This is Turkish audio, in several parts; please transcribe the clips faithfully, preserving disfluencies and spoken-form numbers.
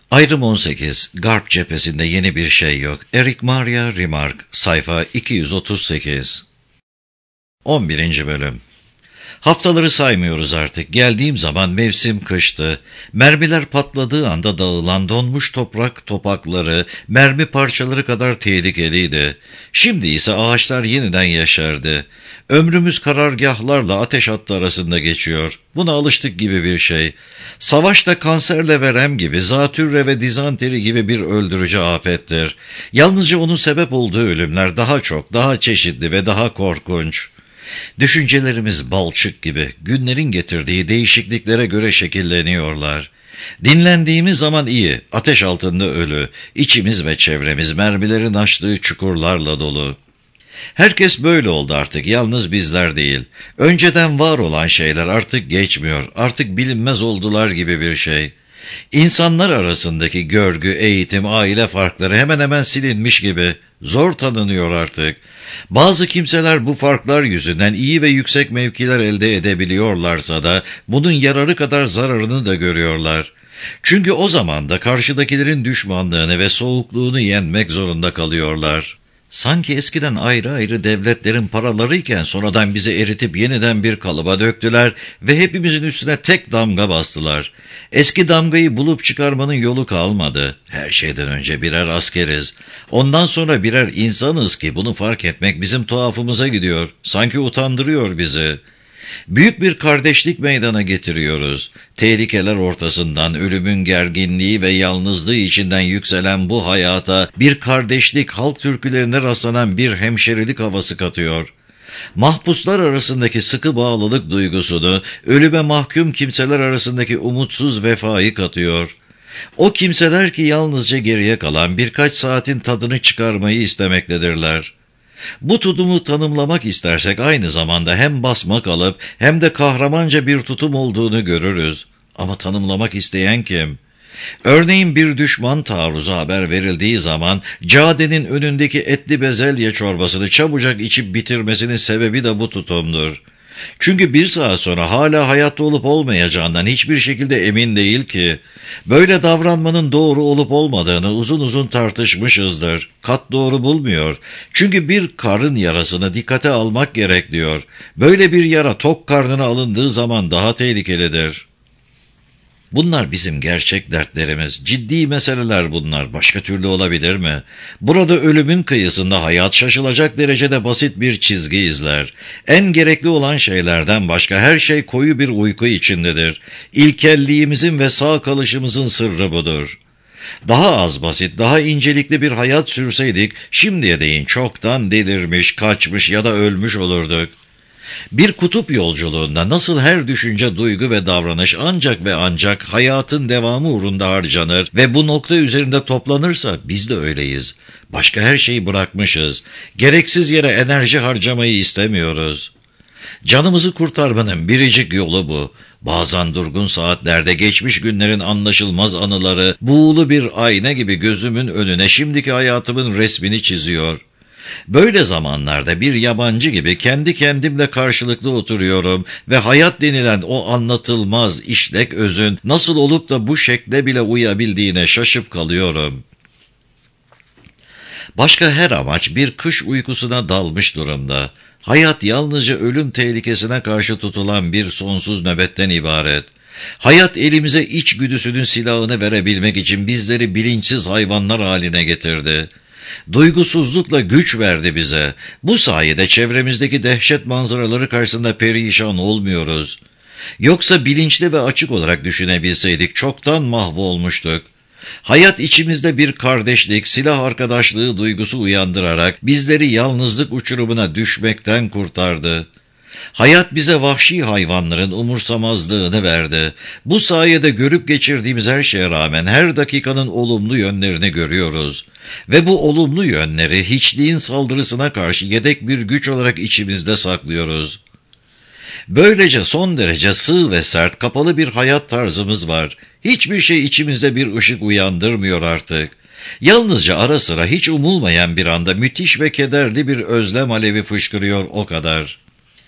Ayrım on sekiz. Garp cephesinde yeni bir şey yok. Eric Maria Remarque, sayfa iki yüz otuz sekiz. on birinci bölüm. Haftaları saymıyoruz artık. Geldiğim zaman mevsim kıştı. Mermiler patladığı anda dağılan donmuş toprak topakları, mermi parçaları kadar tehlikeliydi. Şimdi ise ağaçlar yeniden yeşerdi. Ömrümüz karargahlarla ateş hattı arasında geçiyor. Buna alıştık gibi bir şey. Savaşta kanserle verem gibi, zatürre ve dizanteri gibi bir öldürücü afettir. Yalnızca onun sebep olduğu ölümler daha çok, daha çeşitli ve daha korkunç. Düşüncelerimiz balçık gibi günlerin getirdiği değişikliklere göre şekilleniyorlar. Dinlendiğimiz zaman iyi, ateş altında ölü, içimiz ve çevremiz mermilerin açtığı çukurlarla dolu. Herkes böyle oldu artık, yalnız bizler değil. Önceden var olan şeyler artık geçmiyor, artık bilinmez oldular gibi bir şey. İnsanlar arasındaki görgü, eğitim, aile farkları hemen hemen silinmiş gibi, zor tanınıyor artık. Bazı kimseler bu farklar yüzünden iyi ve yüksek mevkiler elde edebiliyorlarsa da bunun yararı kadar zararını da görüyorlar. Çünkü o zaman da karşıdakilerin düşmanlığını ve soğukluğunu yenmek zorunda kalıyorlar. Sanki eskiden ayrı ayrı devletlerin paralarıyken sonradan bizi eritip yeniden bir kalıba döktüler ve hepimizin üstüne tek damga bastılar. Eski damgayı bulup çıkarmanın yolu kalmadı. Her şeyden önce birer askeriz. Ondan sonra birer insanız ki bunu fark etmek bizim tuhafımıza gidiyor. Sanki utandırıyor bizi. Büyük bir kardeşlik meydana getiriyoruz. Tehlikeler ortasından, ölümün gerginliği ve yalnızlığı içinden yükselen bu hayata bir kardeşlik, halk türkülerine rastlanan bir hemşerilik havası katıyor. Mahpuslar arasındaki sıkı bağlılık duygusunu, ölüme mahkum kimseler arasındaki umutsuz vefayı katıyor. O kimseler ki yalnızca geriye kalan birkaç saatin tadını çıkarmayı istemektedirler. Bu tutumu tanımlamak istersek aynı zamanda hem basmak alıp hem de kahramanca bir tutum olduğunu görürüz. Ama tanımlamak isteyen kim? Örneğin bir düşman taarruzu haber verildiği zaman cadenin önündeki etli bezelye çorbasını çabucak içip bitirmesinin sebebi de bu tutumdur. Çünkü bir saat sonra hala hayatta olup olmayacağından hiçbir şekilde emin değil ki. Böyle davranmanın doğru olup olmadığını uzun uzun tartışmışızdır. Kat doğru bulmuyor. Çünkü bir karın yarasını dikkate almak gerek diyor. Böyle bir yara tok karnına alındığı zaman daha tehlikelidir. Bunlar bizim gerçek dertlerimiz, ciddi meseleler bunlar, başka türlü olabilir mi? Burada ölümün kıyısında hayat şaşılacak derecede basit bir çizgi izler. En gerekli olan şeylerden başka her şey koyu bir uyku içindedir. İlkelliğimizin ve sağ kalışımızın sırrı budur. Daha az basit, daha incelikli bir hayat sürseydik, şimdiye değin çoktan delirmiş, kaçmış ya da ölmüş olurduk. Bir kutup yolculuğunda nasıl her düşünce, duygu ve davranış ancak ve ancak hayatın devamı uğrunda harcanır ve bu nokta üzerinde toplanırsa biz de öyleyiz. Başka her şeyi bırakmışız. Gereksiz yere enerji harcamayı istemiyoruz. Canımızı kurtarmanın biricik yolu bu. Bazen durgun saatlerde geçmiş günlerin anlaşılmaz anıları buğulu bir ayna gibi gözümün önüne şimdiki hayatımın resmini çiziyor. Böyle zamanlarda bir yabancı gibi kendi kendimle karşılıklı oturuyorum ve hayat denilen o anlatılmaz işlek özün nasıl olup da bu şekle bile uyabildiğine şaşıp kalıyorum. Başka her amaç bir kış uykusuna dalmış durumda. Hayat yalnızca ölüm tehlikesine karşı tutulan bir sonsuz nöbetten ibaret. Hayat elimize içgüdüsünün silahını verebilmek için bizleri bilinçsiz hayvanlar haline getirdi. Duygusuzlukla güç verdi bize. Bu sayede çevremizdeki dehşet manzaraları karşısında perişan olmuyoruz. Yoksa bilinçli ve açık olarak düşünebilseydik çoktan mahvolmuştuk. Hayat içimizde bir kardeşlik, silah arkadaşlığı duygusu uyandırarak bizleri yalnızlık uçurumuna düşmekten kurtardı. Hayat bize vahşi hayvanların umursamazlığını verdi. Bu sayede görüp geçirdiğimiz her şeye rağmen her dakikanın olumlu yönlerini görüyoruz. Ve bu olumlu yönleri hiçliğin saldırısına karşı yedek bir güç olarak içimizde saklıyoruz. Böylece son derece sığ ve sert, kapalı bir hayat tarzımız var. Hiçbir şey içimizde bir ışık uyandırmıyor artık. Yalnızca ara sıra hiç umulmayan bir anda müthiş ve kederli bir özlem alevi fışkırıyor o kadar.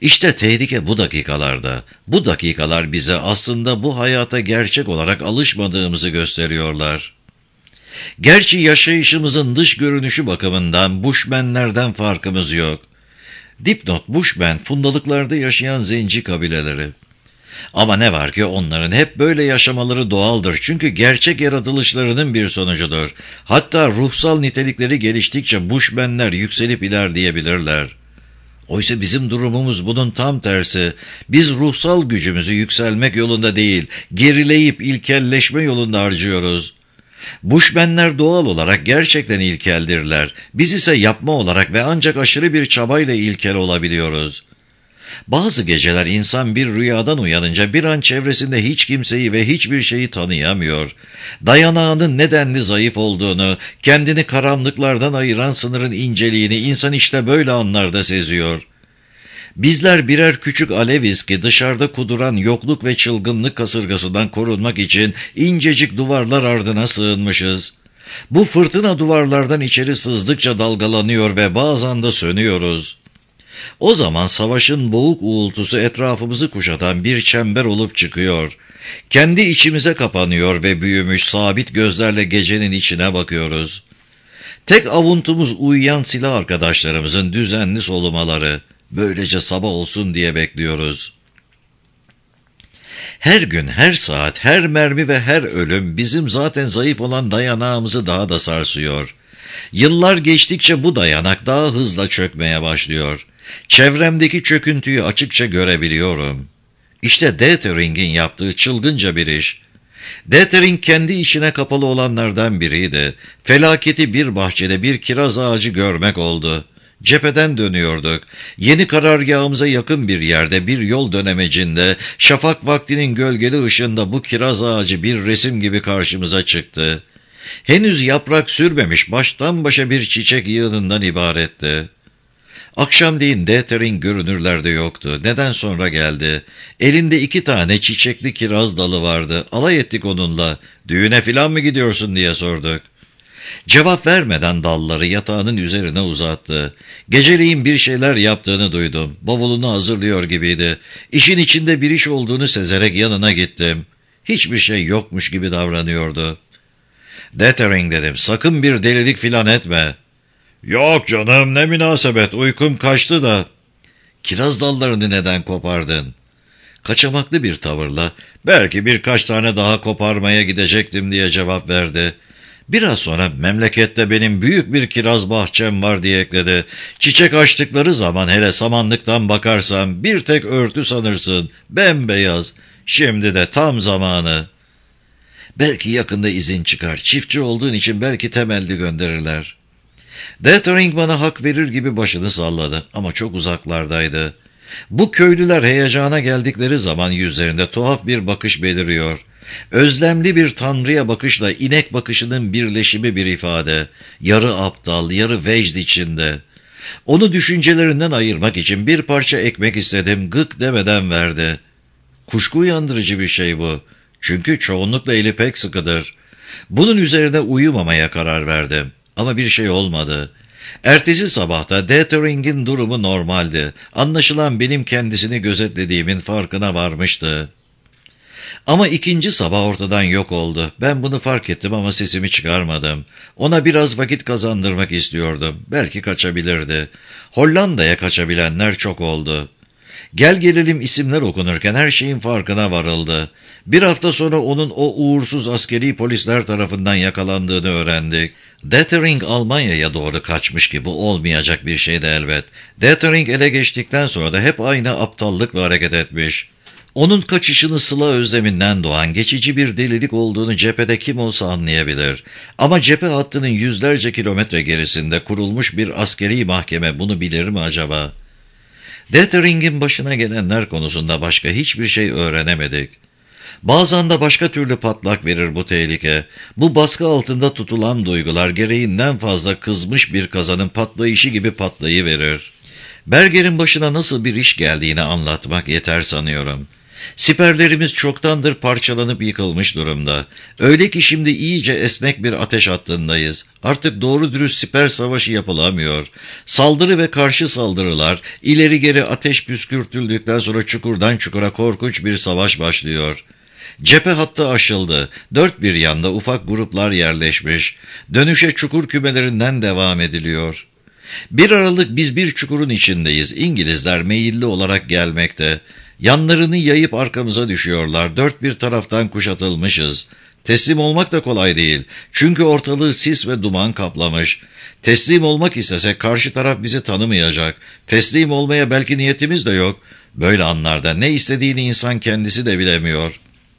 İşte tehlike bu dakikalarda. Bu dakikalar bize aslında bu hayata gerçek olarak alışmadığımızı gösteriyorlar. Gerçi yaşayışımızın dış görünüşü bakımından Bushmenlerden farkımız yok. Dipnot: Bushmen, fundalıklarda yaşayan zenci kabileleri. Ama ne var ki onların hep böyle yaşamaları doğaldır. Çünkü gerçek yaratılışlarının bir sonucudur. Hatta ruhsal nitelikleri geliştikçe Bushmenler yükselip ilerleyebilirler. Oysa bizim durumumuz bunun tam tersi. Biz ruhsal gücümüzü yükselmek yolunda değil, gerileyip ilkelleşme yolunda harcıyoruz. Bushmenler doğal olarak gerçekten ilkeldirler. Biz ise yapma olarak ve ancak aşırı bir çabayla ilkel olabiliyoruz. Bazı geceler insan bir rüyadan uyanınca bir an çevresinde hiç kimseyi ve hiçbir şeyi tanıyamıyor. Dayanağının nedenli zayıf olduğunu, kendini karanlıklardan ayıran sınırın inceliğini insan işte böyle anlarda seziyor. Bizler birer küçük aleviz ki dışarıda kuduran yokluk ve çılgınlık kasırgasından korunmak için incecik duvarlar ardına sığınmışız. Bu fırtına duvarlardan içeri sızdıkça dalgalanıyor ve bazen de sönüyoruz. O zaman savaşın boğuk uğultusu etrafımızı kuşatan bir çember olup çıkıyor. Kendi içimize kapanıyor ve büyümüş sabit gözlerle gecenin içine bakıyoruz. Tek avuntumuz uyuyan silah arkadaşlarımızın düzenli solumaları. Böylece sabah olsun diye bekliyoruz. Her gün, her saat, her mermi ve her ölüm bizim zaten zayıf olan dayanağımızı daha da sarsıyor. Yıllar geçtikçe bu dayanak daha hızla çökmeye başlıyor. Çevremdeki çöküntüyü açıkça görebiliyorum. İşte Dethering'in yaptığı çılgınca bir iş. Dethering kendi içine kapalı olanlardan biriydi. Felaketi bir bahçede bir kiraz ağacı görmek oldu. Cepheden dönüyorduk. Yeni karargahımıza yakın bir yerde bir yol dönemecinde şafak vaktinin gölgeli ışığında bu kiraz ağacı bir resim gibi karşımıza çıktı. Henüz yaprak sürmemiş baştan başa bir çiçek yığınından ibaretti. Akşamleyin Dethering görünürlerde yoktu. Neden sonra geldi? Elinde iki tane çiçekli kiraz dalı vardı. Alay ettik onunla. Düğüne filan mı gidiyorsun diye sorduk. Cevap vermeden dalları yatağının üzerine uzattı. Geceleyin bir şeyler yaptığını duydum. Bavulunu hazırlıyor gibiydi. İşin içinde bir iş olduğunu sezerek yanına gittim. Hiçbir şey yokmuş gibi davranıyordu. Dethering dedim, sakın bir delilik filan etme. Yok canım, ne münasebet, uykum kaçtı da. Kiraz dallarını neden kopardın? Kaçamaklı bir tavırla, belki birkaç tane daha koparmaya gidecektim diye cevap verdi. Biraz sonra memlekette benim büyük bir kiraz bahçem var diye ekledi. Çiçek açtıkları zaman hele samanlıktan bakarsam bir tek örtü sanırsın, bembeyaz. Şimdi de tam zamanı. Belki yakında izin çıkar, çiftçi olduğun için belki temelli gönderirler. Dethering bana hak verir gibi başını salladı ama çok uzaklardaydı. Bu köylüler heyecana geldikleri zaman yüzlerinde tuhaf bir bakış beliriyor. Özlemli bir tanrıya bakışla inek bakışının birleşimi bir ifade. Yarı aptal, yarı vecd içinde. Onu düşüncelerinden ayırmak için bir parça ekmek istedim, gık demeden verdi. Kuşku uyandırıcı bir şey bu. Çünkü çoğunlukla eli pek sıkıdır. Bunun üzerine uyumamaya karar verdim. Ama bir şey olmadı. Ertesi sabahta Dethering'in durumu normaldi. Anlaşılan benim kendisini gözetlediğimin farkına varmıştı. Ama ikinci sabah ortadan yok oldu. Ben bunu fark ettim ama sesimi çıkarmadım. Ona biraz vakit kazandırmak istiyordum. Belki kaçabilirdi. Hollanda'ya kaçabilenler çok oldu. Gel gelelim isimler okunurken her şeyin farkına varıldı. Bir hafta sonra onun o uğursuz askeri polisler tarafından yakalandığını öğrendik. Dethering Almanya'ya doğru kaçmış ki bu olmayacak bir şeydi elbet. Dethering ele geçtikten sonra da hep aynı aptallıkla hareket etmiş. Onun kaçışını sıla özleminden doğan geçici bir delilik olduğunu cephede kim olsa anlayabilir. Ama cephe hattının yüzlerce kilometre gerisinde kurulmuş bir askeri mahkeme bunu bilir mi acaba? Dethering'in başına gelenler konusunda başka hiçbir şey öğrenemedik. Bazen de başka türlü patlak verir bu tehlike. Bu baskı altında tutulan duygular gereğinden fazla kızmış bir kazanın patlayışı gibi patlayıverir. Berger'in başına nasıl bir iş geldiğini anlatmak yeter sanıyorum. Siperlerimiz çoktandır parçalanıp yıkılmış durumda. Öyle ki şimdi iyice esnek bir ateş hattındayız. Artık doğru dürüst siper savaşı yapılamıyor. Saldırı ve karşı saldırılar, ileri geri ateş püskürtüldükten sonra çukurdan çukura korkunç bir savaş başlıyor. Cephe hattı aşıldı. Dört bir yanda ufak gruplar yerleşmiş. Dönüşe çukur kümelerinden devam ediliyor. Bir aralık biz bir çukurun içindeyiz. İngilizler meyilli olarak gelmekte. Yanlarını yayıp arkamıza düşüyorlar. Dört bir taraftan kuşatılmışız. Teslim olmak da kolay değil. Çünkü ortalığı sis ve duman kaplamış. Teslim olmak istesek karşı taraf bizi tanımayacak. Teslim olmaya belki niyetimiz de yok. Böyle anlarda ne istediğini insan kendisi de bilemiyor.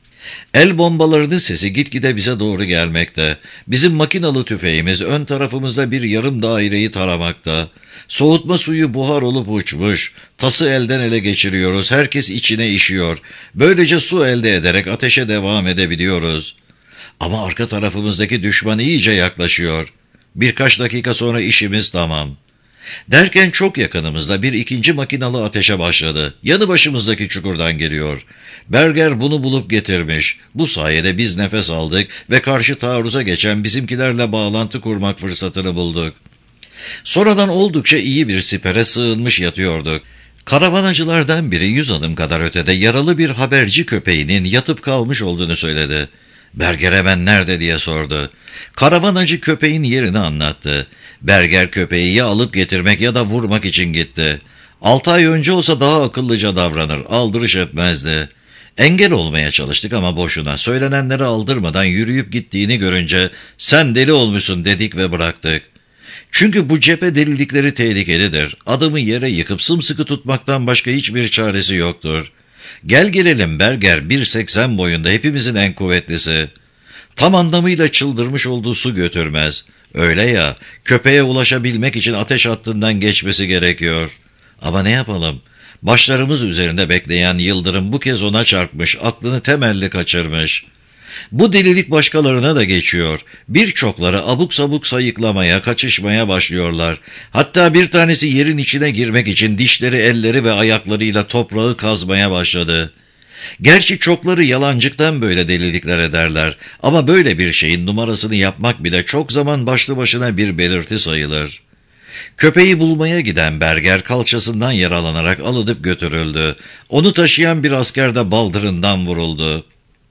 El bombalarının sesi gitgide bize doğru gelmekte. Bizim makinalı tüfeğimiz ön tarafımızda bir yarım daireyi taramakta. Soğutma suyu buhar olup uçmuş. Tası elden ele geçiriyoruz. Herkes içine işiyor. Böylece su elde ederek ateşe devam edebiliyoruz. Ama arka tarafımızdaki düşman iyice yaklaşıyor. Birkaç dakika sonra işimiz tamam. Derken çok yakınımızda bir ikinci makinalı ateşe başladı. Yanı başımızdaki çukurdan geliyor. Berger bunu bulup getirmiş. Bu sayede biz nefes aldık ve karşı taarruza geçen bizimkilerle bağlantı kurmak fırsatını bulduk. Sonradan oldukça iyi bir sipere sığınmış yatıyorduk. Karavanacılardan biri yüz adım kadar ötede yaralı bir haberci köpeğinin yatıp kalmış olduğunu söyledi. Berger hemen nerede diye sordu. Karavanacı köpeğin yerini anlattı. Berger köpeği ya alıp getirmek ya da vurmak için gitti. Altı ay önce olsa daha akıllıca davranır, aldırış etmezdi. Engel olmaya çalıştık ama boşuna. Söylenenleri aldırmadan yürüyüp gittiğini görünce sen deli olmuşsun dedik ve bıraktık. Çünkü bu cephe delilikleri tehlikelidir. Adamı yere yıkıp sımsıkı tutmaktan başka hiçbir çaresi yoktur. Gel gelelim Berger bir seksen boyunda, hepimizin en kuvvetlisi. Tam anlamıyla çıldırmış olduğu su götürmez. Öyle ya, köpeğe ulaşabilmek için ateş hattından geçmesi gerekiyor. Ama ne yapalım? Başlarımız üzerinde bekleyen yıldırım bu kez ona çarpmış, aklını temelli kaçırmış. Bu delilik başkalarına da geçiyor. Birçokları abuk sabuk sayıklamaya, kaçışmaya başlıyorlar. Hatta bir tanesi yerin içine girmek için dişleri, elleri ve ayaklarıyla toprağı kazmaya başladı. Gerçi çokları yalancıktan böyle delilikler ederler. Ama böyle bir şeyin numarasını yapmak bile çok zaman başlı başına bir belirti sayılır. Köpeği bulmaya giden Berger kalçasından yaralanarak alınıp götürüldü. Onu taşıyan bir asker de baldırından vuruldu.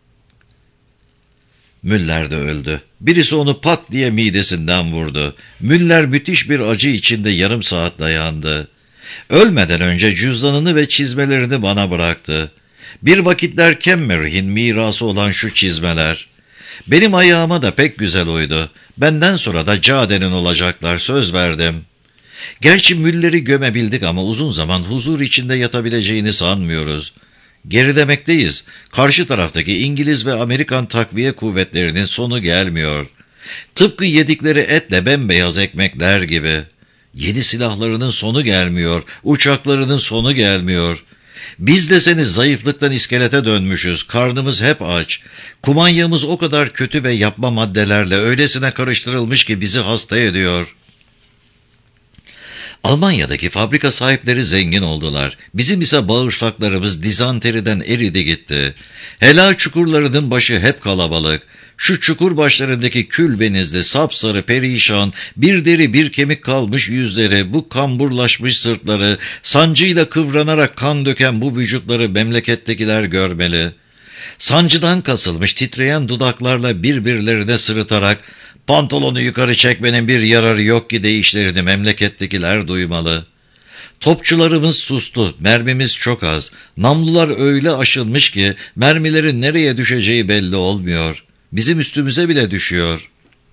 Müller de öldü. Birisi onu pat diye midesinden vurdu. Müller müthiş bir acı içinde yarım saat dayandı. Ölmeden önce cüzdanını ve çizmelerini bana bıraktı. Bir vakitler Kemmer'in mirası olan şu çizmeler. Benim ayağıma da pek güzel uydu. Benden sonra da Cade'nin olacaklar, söz verdim. Gerçi Müller'i gömebildik ama uzun zaman huzur içinde yatabileceğini sanmıyoruz. Geridemekteyiz. Karşı taraftaki İngiliz ve Amerikan takviye kuvvetlerinin sonu gelmiyor. Tıpkı yedikleri etle bembeyaz ekmekler gibi. Yeni silahlarının sonu gelmiyor, uçaklarının sonu gelmiyor. Biz deseniz zayıflıktan iskelete dönmüşüz, karnımız hep aç. Kumanyamız o kadar kötü ve yapma maddelerle öylesine karıştırılmış ki bizi hasta ediyor. Almanya'daki fabrika sahipleri zengin oldular. Bizim ise bağırsaklarımız dizanteriden eridi gitti. Helal çukurlarının başı hep kalabalık. Şu çukur başlarındaki kül benizli, sapsarı, perişan, bir deri bir kemik kalmış yüzleri, bu kamburlaşmış sırtları, sancıyla kıvranarak kan döken bu vücutları memlekettekiler görmeli. Sancıdan kasılmış titreyen dudaklarla birbirlerine sırıtarak, pantolonu yukarı çekmenin bir yararı yok ki deyişlerini memlekettekiler duymalı. Topçularımız sustu, mermimiz çok az. Namlular öyle aşınmış ki mermilerin nereye düşeceği belli olmuyor. Bizim üstümüze bile düşüyor.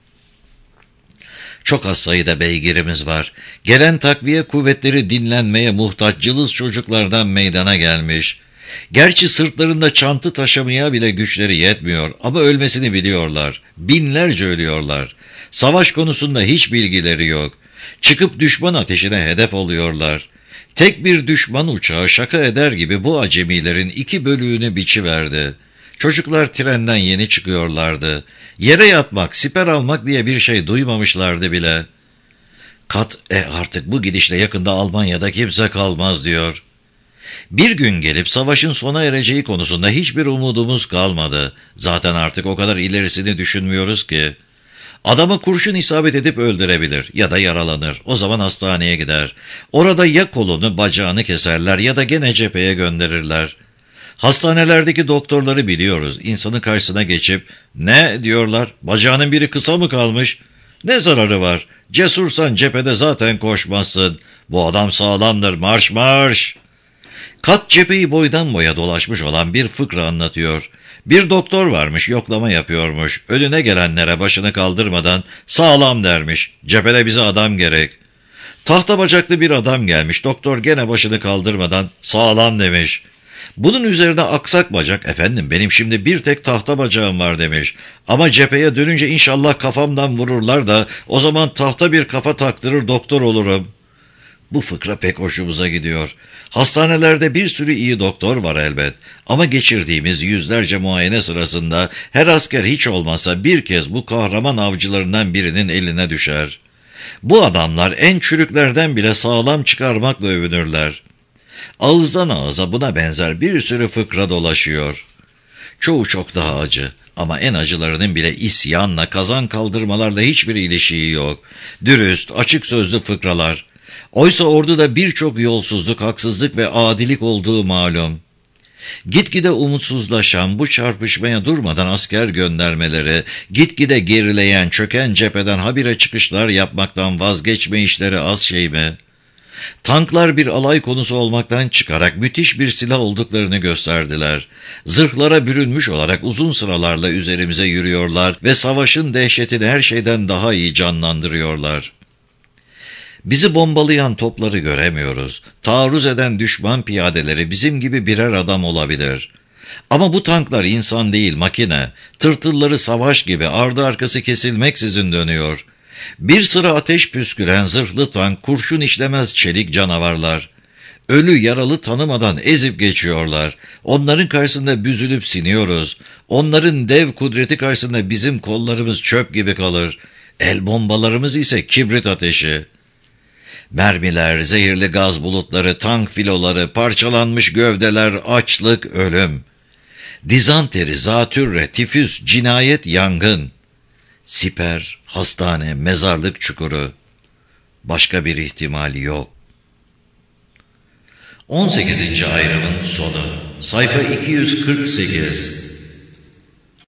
Çok az sayıda beygirimiz var. Gelen takviye kuvvetleri dinlenmeye muhtaç cılız çocuklardan meydana gelmiş. Gerçi sırtlarında çantı taşımaya bile güçleri yetmiyor ama ölmesini biliyorlar. Binlerce ölüyorlar. Savaş konusunda hiç bilgileri yok. Çıkıp düşman ateşine hedef oluyorlar. Tek bir düşman uçağı şaka eder gibi bu acemilerin iki bölüğünü biçiverdi. Çocuklar trenden yeni çıkıyorlardı. Yere yatmak, siper almak diye bir şey duymamışlardı bile. Kat, e artık bu gidişle yakında Almanya'da kimse kalmaz diyor. Bir gün gelip savaşın sona ereceği konusunda hiçbir umudumuz kalmadı. Zaten artık o kadar ilerisini düşünmüyoruz ki. Adamı kurşun isabet edip öldürebilir ya da yaralanır. O zaman hastaneye gider. Orada ya kolunu, bacağını keserler ya da gene cepheye gönderirler. Hastanelerdeki doktorları biliyoruz. İnsanın karşısına geçip, "Ne?" diyorlar. "Bacağının biri kısa mı kalmış? Ne zararı var? Cesursan cephede zaten koşmazsın. Bu adam sağlamdır, marş marş." Kat cepheyi boydan boya dolaşmış olan bir fıkra anlatıyor. Bir doktor varmış, yoklama yapıyormuş. Önüne gelenlere başını kaldırmadan "Sağlam" dermiş. "Cephede bize adam gerek." Tahta bacaklı bir adam gelmiş. Doktor gene başını kaldırmadan "Sağlam" demiş. Bunun üzerine aksak bacak, "Efendim, benim şimdi bir tek tahta bacağım var" demiş. "Ama cepheye dönünce inşallah kafamdan vururlar da o zaman tahta bir kafa taktırır doktor olurum." Bu fıkra pek hoşumuza gidiyor. Hastanelerde bir sürü iyi doktor var elbet. Ama geçirdiğimiz yüzlerce muayene sırasında her asker hiç olmazsa bir kez bu kahraman avcılarından birinin eline düşer. Bu adamlar en çürüklerden bile sağlam çıkarmakla övünürler. Ağızdan ağıza buna benzer bir sürü fıkra dolaşıyor. Çoğu çok daha acı ama en acılarının bile isyanla, kazan kaldırmalarla hiçbir ilişiği yok. Dürüst, açık sözlü fıkralar. Oysa orduda birçok yolsuzluk, haksızlık ve adilik olduğu malum. Gitgide umutsuzlaşan, bu çarpışmaya durmadan asker göndermeleri, gitgide gerileyen, çöken cepheden habire çıkışlar yapmaktan vazgeçme işleri az şey mi? Tanklar bir alay konusu olmaktan çıkarak müthiş bir silah olduklarını gösterdiler. Zırhlara bürünmüş olarak uzun sıralarla üzerimize yürüyorlar ve savaşın dehşetini her şeyden daha iyi canlandırıyorlar. Bizi bombalayan topları göremiyoruz. Taarruz eden düşman piyadeleri bizim gibi birer adam olabilir. Ama bu tanklar insan değil, makine. Tırtılları savaş gibi ardı arkası kesilmeksizin dönüyor. Bir sıra ateş püsküren zırhlı tank, kurşun işlemez çelik canavarlar. Ölü yaralı tanımadan ezip geçiyorlar. Onların karşısında büzülüp siniyoruz. Onların dev kudreti karşısında bizim kollarımız çöp gibi kalır. El bombalarımız ise kibrit ateşi. Mermiler, zehirli gaz bulutları, tank filoları, parçalanmış gövdeler, açlık, ölüm. Dizanteri, zatürre, tifüs, cinayet, yangın. Siper, hastane, mezarlık çukuru. Başka bir ihtimali yok. on sekizinci ayrımın sonu. Sayfa iki yüz kırk sekiz.